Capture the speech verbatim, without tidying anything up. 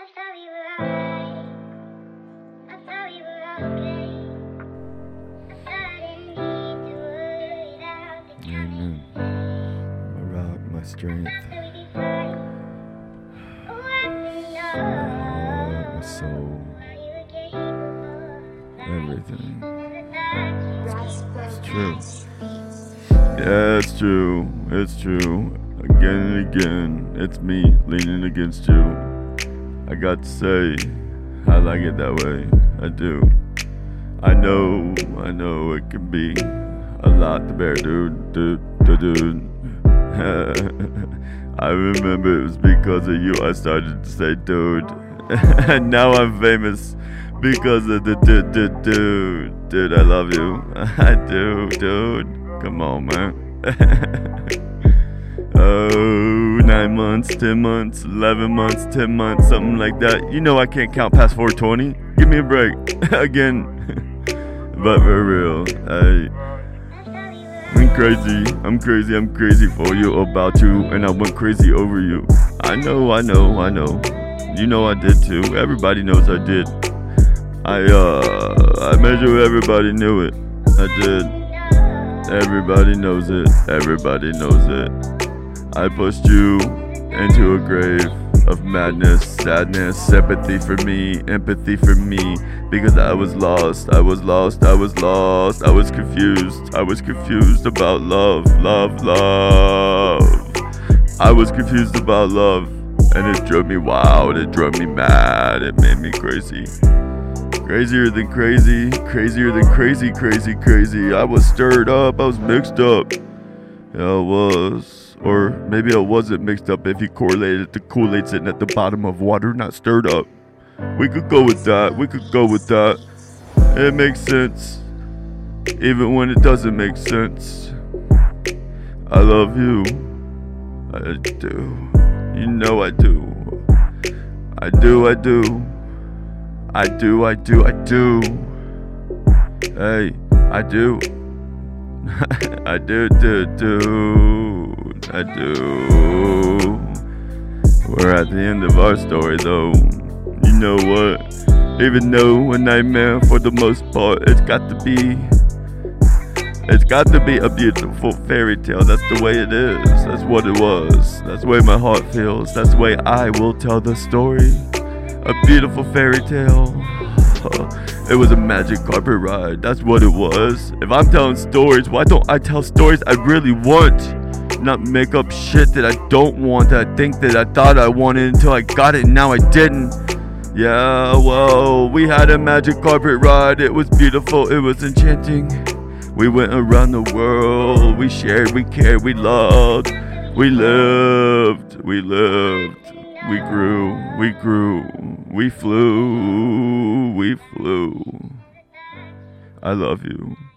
thought we were alright. I thought we were okay. I thought I didn't need to worry about the Amen. My rock, my strength, after we be fine. Oh, I didn't my know heart, my soul, how you were capable. everything. It's true. Yeah, it's true. It's true. Again and again, it's me leaning against you. I got to say, I like it that way. I do. I know, I know it can be a lot to bear, dude, dude, dude, dude. I remember it was because of you I started to say dude. And now I'm famous because of the dude, dude, dude. Dude, I love you. I do, dude. Come on, man. Oh, nine months, ten months, eleven months, ten months, something like that. You know I can't count past four twenty. Give me a break. Again. But for real, I, I'm crazy. I'm crazy. I'm crazy for you, about you, and I went crazy over you. I know, I know, I know. You know I did too. Everybody knows I did. I, uh, I made sure everybody knew it. I did. Everybody knows it. Everybody knows it. I pushed you into a grave of madness, sadness, sympathy for me, empathy for me, because I was lost, I was lost, I was lost, I was confused, I was confused about love, love, love. I was confused about love, and it drove me wild, it drove me mad, it made me crazy. Crazier than crazy, crazier than crazy, crazy, crazy. I was stirred up, I was mixed up. Yeah, I was. Or maybe I wasn't mixed up if you correlated it to Kool-Aid sitting at the bottom of water, not stirred up. We could go with that. We could go with that. It makes sense. Even when it doesn't make sense. I love you. I do. You know I do. I do, I do. I do, I do, I do. Hey, I do. I do, do, do. I do. We're at the end of our story though. You know what? Even though a nightmare for the most part, it's got to be It's got to be a beautiful fairy tale. That's the way it is. That's what it was. That's the way my heart feels. That's the way I will tell the story. A beautiful fairy tale. It was a magic carpet ride. That's what it was. If I'm telling stories, why don't I tell stories I really want? Not make up shit that I don't want, that I think that I thought I wanted until I got it and now I didn't. Yeah, well, we had a magic carpet ride. It was beautiful. It was enchanting. We went around the world. We shared, we cared, we loved. We lived, we lived. We grew, we grew. We flew, we flew. I love you.